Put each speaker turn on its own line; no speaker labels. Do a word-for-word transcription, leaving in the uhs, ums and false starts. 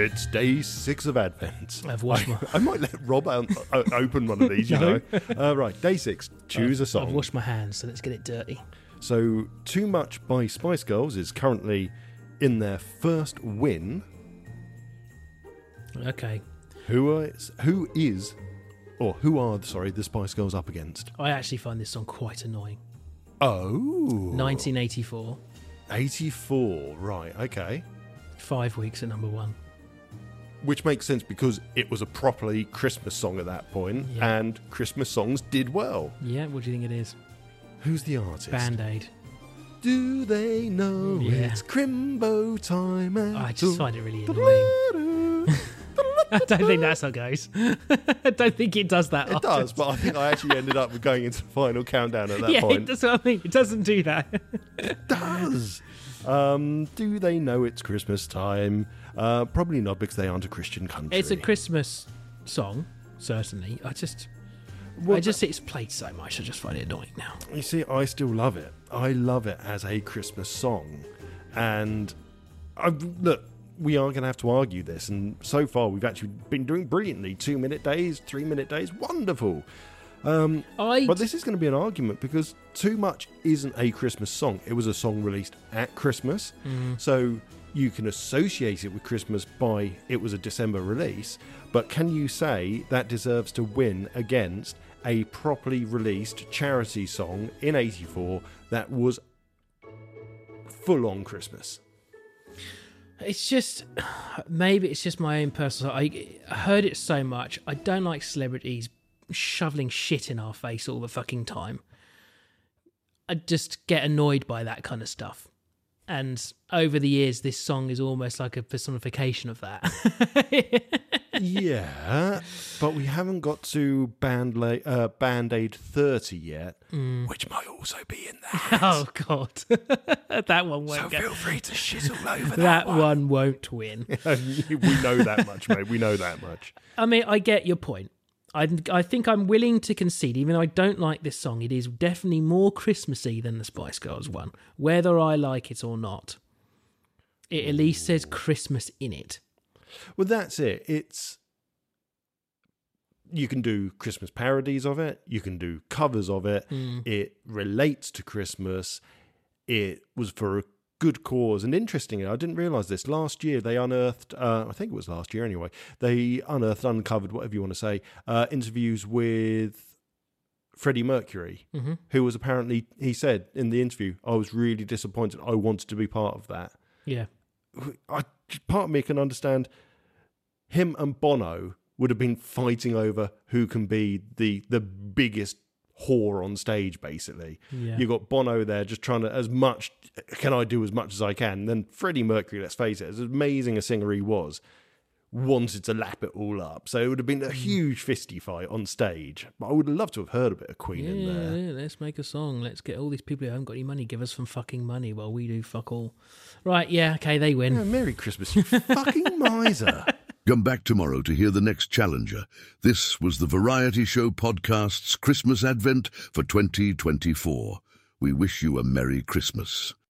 It's day six of Advent.
I've washed
I,
my...
I might let Rob out, uh, open one of these, you
No.
know. Uh, right, day six. Choose
I've,
a song.
I've washed my hands, so let's get it dirty.
So, Too Much by Spice Girls is currently in their first win.
Okay.
Who is, who is, or who are, sorry, the Spice Girls up against?
I actually find this song quite annoying.
Oh.
nineteen eighty-four.
eighty-four, right, okay.
Five weeks at number one.
Which makes sense because it was a properly Christmas song at that point,
Yeah.
and Christmas songs did well.
Yeah, what do you think it is?
Who's the artist?
Band-Aid.
Do they know
Yeah.
it's Crimbo time?
Oh, I just find it really annoying. I don't think that's how it goes. I don't think it does that.
It
often.
does, but I think I actually ended up with going into the final countdown at that
yeah,
point.
that's what I mean. It doesn't do that.
It does. Um, do they know it's Christmas time? Uh, probably not, because they aren't a Christian country.
It's a Christmas song, certainly. I just,
Well,
I just it's played so much. I just find it annoying now.
You see, I still love it. I love it as a Christmas song. And I, look, we are going to have to argue this. And so far, we've actually been doing brilliantly. Two-minute days, three-minute days, wonderful. Um,
I
but this is going to be an argument because Too Much isn't a Christmas song. It was a song released at Christmas.
Mm.
So you can associate it with Christmas by it was a December release. But can you say that deserves to win against a properly released charity song in eighty-four that was full-on Christmas?
It's just, maybe it's just my own personal. I heard it so much. I don't like celebrities shoveling shit in our face all the fucking time. I just get annoyed by that kind of stuff. And over the years, this song is almost like a personification of that.
Yeah, but we haven't got to Band La- uh, Band-Aid thirty yet,
Mm.
which might also be in that.
Oh, God. That one won't
So
go.
feel free to shit all over that,
That
one.
one won't win.
We know that much, mate. We know that much.
I mean, I get your point. I, I think I'm willing to concede, even though I don't like this song, it is definitely more Christmassy than the Spice Girls one. Whether I like it or not, it at least says Christmas in it.
Well, that's it. It's you can do Christmas parodies of it. You can do covers of it.
Mm.
It relates to Christmas. It was for a good cause. And interestingly, I didn't realise this. Last year, they unearthed, uh, I think it was last year anyway, they unearthed, uncovered, whatever you want to say, uh, interviews with Freddie Mercury,
Mm-hmm.
who was apparently, he said in the interview, I was really disappointed. I wanted to be part of that.
Yeah.
I, part of me can understand him and Bono would have been fighting over who can be the the biggest whore on stage, basically.
Yeah.
You got Bono there just trying to, as much, can I do as much as I can? And then Freddie Mercury, let's face it, as amazing a singer he was, wanted to lap it all up. So it would have been a huge fisty fight on stage. But I would have loved to have heard a bit of Queen
Yeah,
in there.
yeah, let's make a song. Let's get all these people who haven't got any money, give us some fucking money while we do fuck all. Right, yeah, okay, they win.
Yeah, Merry Christmas, you fucking miser.
Come back tomorrow to hear the next challenger. This was the Variety Show Podcast's Christmas Advent for twenty twenty-four. We wish you a Merry Christmas.